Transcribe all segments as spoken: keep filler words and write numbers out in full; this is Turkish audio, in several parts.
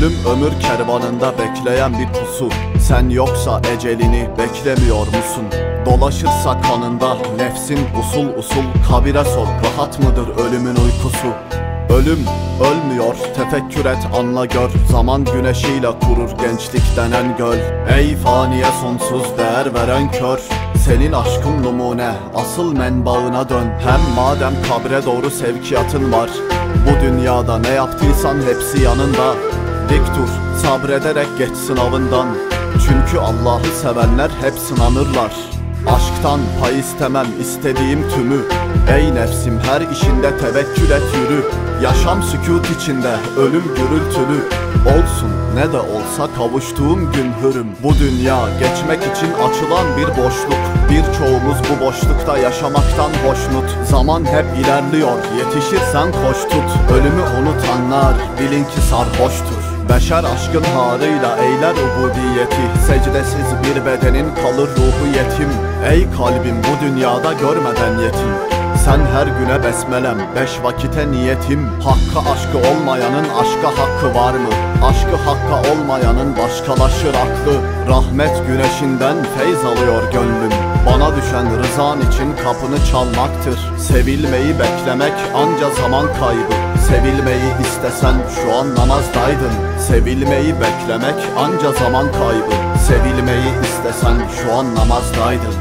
Ölüm ömür kervanında bekleyen bir pusu. Sen yoksa ecelini beklemiyor musun? Dolaşırsa kanında nefsin usul usul. Kabire sor, rahat mıdır ölümün uykusu? Ölüm ölmüyor, tefekkür et, anla gör. Zaman güneşiyle kurur gençlik denen göl. Ey faniye sonsuz değer veren kör, senin aşkın numune, asıl menbaına dön. Hem madem kabre doğru sevkiyatın var, bu dünyada ne yaptıysan hepsi yanında. Dik dur, sabrederek geç sınavından. Çünkü Allah'ı sevenler hep sınanırlar. Aşktan pay istemem, istediğim tümü. Ey nefsim, her işinde tevekkül et, yürü. Yaşam sükût içinde, ölüm gürültülü. Olsun ne de olsa kavuştuğum gün hürüm. Bu dünya geçmek için açılan bir boşluk. Birçoğumuz bu boşlukta yaşamaktan hoşnut. Zaman hep ilerliyor, yetişirsen koş tut. Ölümü unutanlar bilin ki sarhoştur. Beşer aşkın harıyla eyler ubudiyeti. Secdesiz bir bedenin kalır ruhu yetim. Ey kalbim, bu dünyada görmeden yetim. Sen her güne besmelem, beş vakite niyetim. Hakka aşkı olmayanın aşka hakkı var mı? Aşkı hakka olmayanın başkalaşır aklı. Rahmet güneşinden feyz alıyor gönlüm. Bana düşen rızan için kapını çalmaktır. Sevilmeyi beklemek anca zaman kaybı. Sevilmeyi istesen şu an namazdaydın. Sevilmeyi beklemek anca zaman kaybı. Sevilmeyi istesen şu an namazdaydın.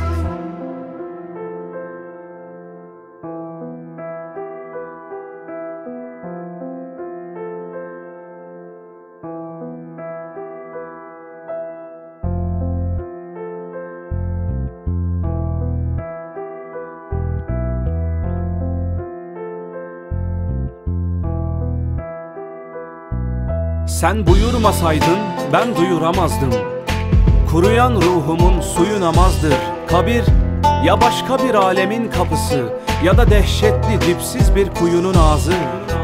Sen buyurmasaydın ben duyuramazdım. Kuruyan ruhumun suyu namazdır. Kabir ya başka bir alemin kapısı, ya da dehşetli dipsiz bir kuyunun ağzı.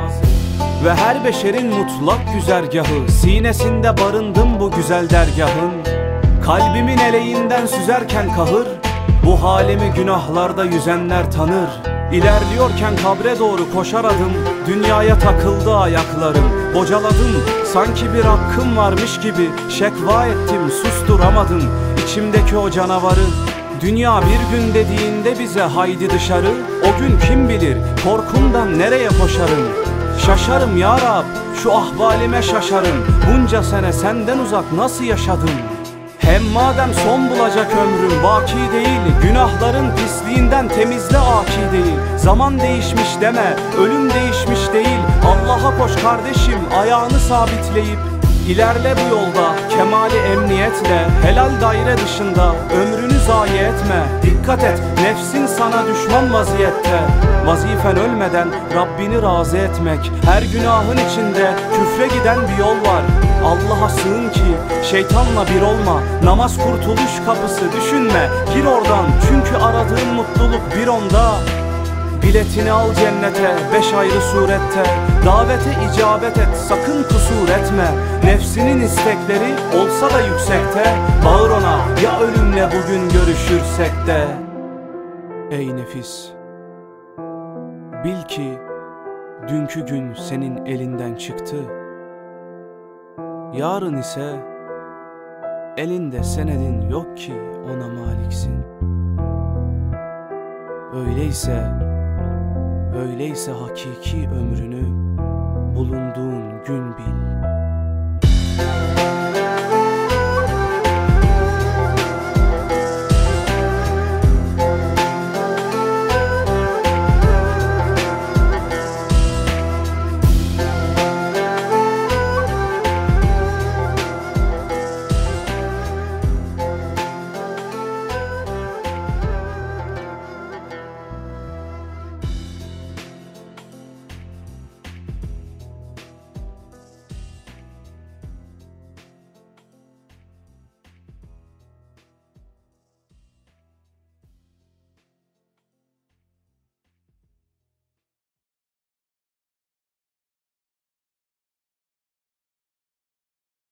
Ve her beşerin mutlak güzergahı, sinesinde barındım bu güzel dergahın. Kalbimin eleğinden süzerken kahır, bu halimi günahlarda yüzenler tanır. İlerliyorken kabre doğru koşar adım, dünyaya takıldı ayaklarım. Bocaladım, sanki bir hakkım varmış gibi. Şekva ettim, susturamadım içimdeki o canavarı. Dünya bir gün dediğinde bize haydi dışarı, o gün kim bilir korkumdan nereye koşarım. Şaşarım ya Rab, şu ahvalime şaşarım. Bunca sene senden uzak nasıl yaşadım? Hem madem son bulacak ömrüm vaki değil, günahların pisliğinden temizle aki değil. Zaman değişmiş deme, ölüm değişmiş değil. Allah'a koş kardeşim, ayağını sabitleyip İlerle bu yolda kemali emniyetle. Helal daire dışında ömrünü zayi etme. Dikkat et, nefsin sana düşman vaziyette. Vazifen ölmeden Rabbini razı etmek. Her günahın içinde küfre giden bir yol var. Allah'a sığın ki şeytanla bir olma. Namaz kurtuluş kapısı, düşünme gir oradan. Çünkü aradığın mutluluk bir onda. Biletini al cennete beş ayrı surette. Davete icabet et, sakın kusur etme. Nefsinin istekleri olsa da yüksekte. Bağır ona, ya ölümle bugün görüşürsek de. Ey nefis, bil ki dünkü gün senin elinden çıktı. Yarın ise elinde senedin yok ki ona maliksin. Öyleyse Öyleyse hakiki ömrünü bulunduğun gün bil.